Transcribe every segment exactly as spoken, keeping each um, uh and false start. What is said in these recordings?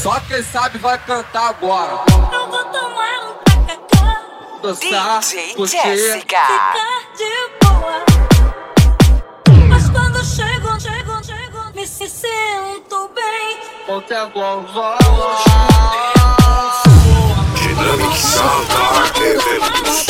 Só quem sabe vai cantar agora. Eu vou tomar um tacacá, Dançar, D J curtir, Jéssica. ficar de boa. Mas quando chego, chego, chego, me sinto bem. contemplou voar. Dynamic Sound Art Eventos.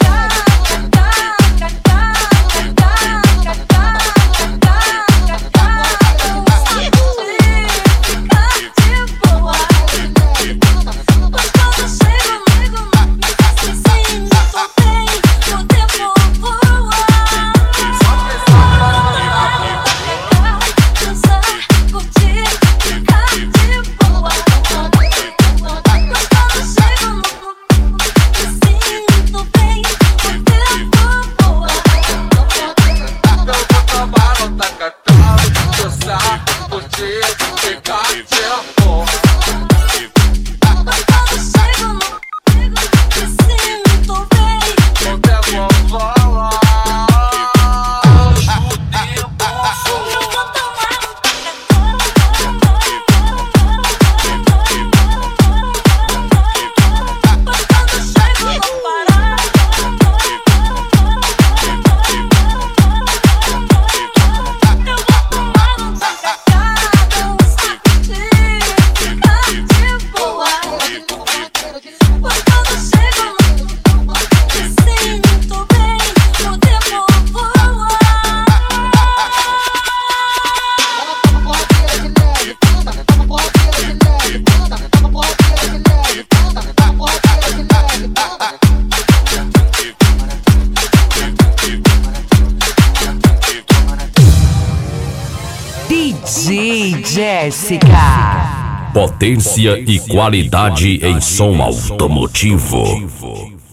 D J Jéssica. Potência e qualidade em som automotivo.